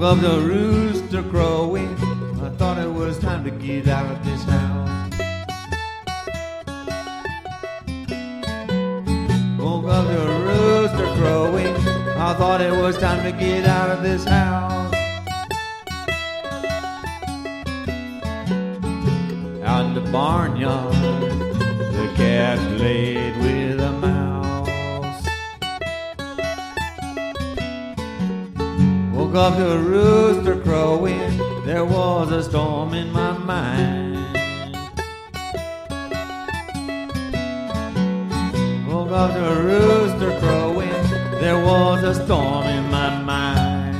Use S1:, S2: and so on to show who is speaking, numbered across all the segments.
S1: Woke up the rooster crowing. I thought it was time to get out of this house. Woke up the rooster crowing. I thought it was time to get out of this house. Out in the barnyard, the cat played with a mouse. Woke up the rooster crowing. There was a storm in my mind. Woke up the rooster crowing. There was a storm in my mind.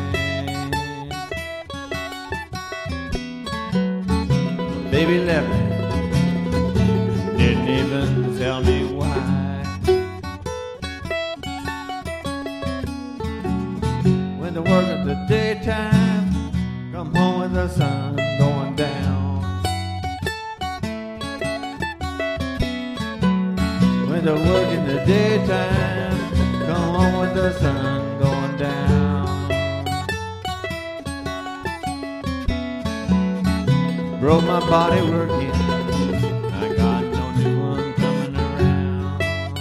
S1: Baby left me, didn't even tell me why. Went to work at the daytime, come home with the sun going down. Went to work in the daytime, come home with the sun going down. Broke my body working, I got no new one coming around.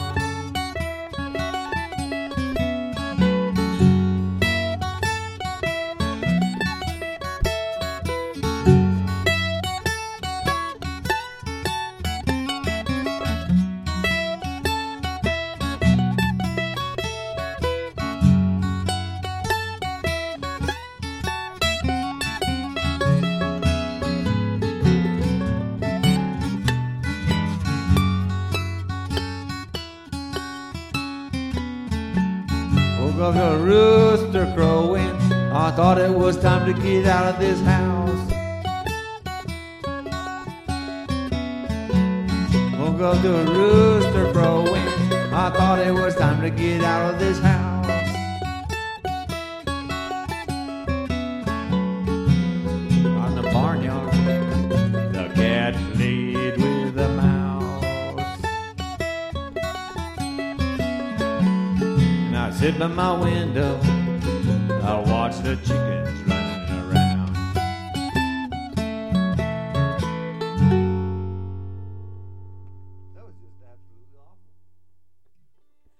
S1: Woke up the rooster crowing. I thought it was time to get out of this house. Woke up the rooster crowing. I thought it was time to get out of this house. On the barnyard, the cat played with a mouse. And I sit by my window, I watch the chickens